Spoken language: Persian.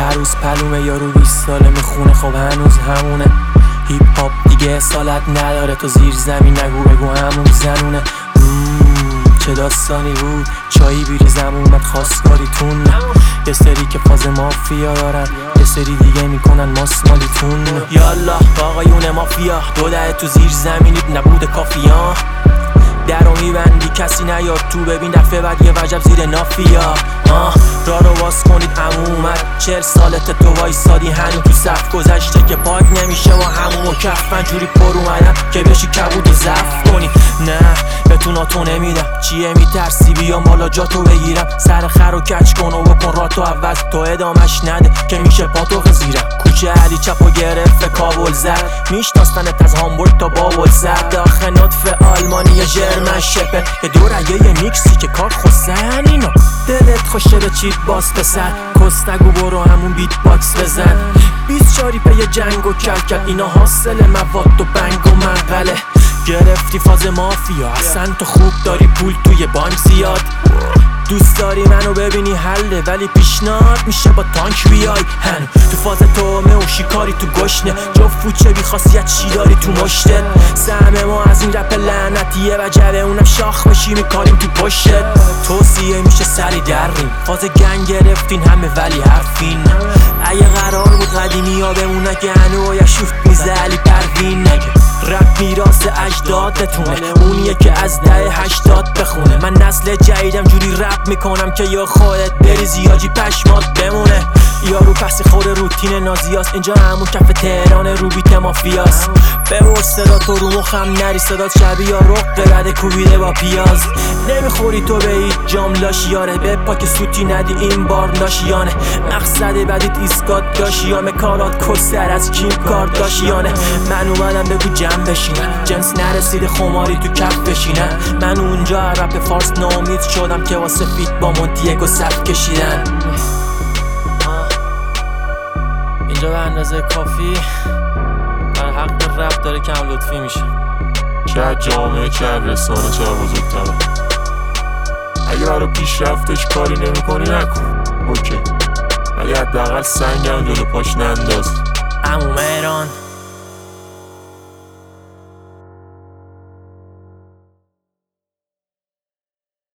هر روز پلومه یارو 20 ساله میخونه خب هنوز همونه. هیپ هاپ دیگه اصالت نداره تو زیر زمین نگو بگو همون زنونه. چه داستانی بود چایی بیریزم اومد خواستگاریتون. یه سری که فاز مافیا دارن یه سری دیگه میکنن ماسمالیتون. یالا آقایون مافیا 12 تو زیر زمینید نبوده کافیا. درو میبندی کسی نیاد تو ببین دفعه بعد یه وجب زیر نافیا. را رو باز کنید عمومت 40 سالت تو وایسادی هنو تو صف گذشته که پاک نمیشه و همون و کفن جوری پر اومدم که بشی کبود و زف کنی. نه به تو ناتو نمیدم چیه میترسی بیام بالا جا تو بگیرم. سر خر و کچ کن و بکن را تو عوض تو ادامش نده که میشه پاتو غزیرم. کوچه علی چپ و گرفت کابل زد میشناستنت از هامبورگ تا بابل زد. داخل نطف آلمانی جرمن شپه یه دورگه یه نیکسی که کار خوستن اینا. دلت خوشه به چیت باز پسر کس نگو برو همون بیت باکس بزن. 20 شاری پی جنگ و کلکل اینا حاصل مواد و بنگ و منقله. گرفتی فاز مافیا اصلا تو خوب داری پول توی بانک زیاد. دوست داری منو ببینی حله ولی پیشنهاد میشه با تانک بیای هنو. تو فاز تومه و شیکاری تو گشنه جفت فوچه بی خاصیت چی داری تو مشتت. سهم ما از این رپ لعنتیه و جبه اونم شاخ بشی میکاریم تو پشتت. توصیه میشه سری دریم فاز گنگ گرفتین همه ولی حرفین. اگه قرار بود قدیمی ها بمونه که هنو یا شوفت میزه علی پروین نگه. رپ میراث اجدادتونه اونیه که از 80 بخونه. من نسل جدیدم جوری رپ میکنم که یا خودت بریزی یا جی پشمات بمونه. یارو پسی خور روتین نازیاست اینجا همون کف تهران رو بیت مافیاست. به صدا تو رو مخم نری صدات شبیه یا رق رده کوبیده با پیاز. نمیخوری تو به هیچ جام لاشیاره به پاک سوتی ندی این بار ناشیانه. مقصد بدیت ایسکات داشیامه کارات کسر از کیم کار داشیانه. من اومدم بگو جمع بشینم جنس نرسیده خماری تو کف بشینم. من اونجا رپ فارس نامید شدم که واسه فیت با مونتیگو صف کشیدن. اینجا به اندازه کافی در حق رپ داره کم لطفی میشه. چه جامعه چه رسانه چه بزرگتره. اگه برای پیشرفتش کاری نمی کنی نکن اوکی ولی حداقل سنگم جلو پاش ننداز. عمو مهران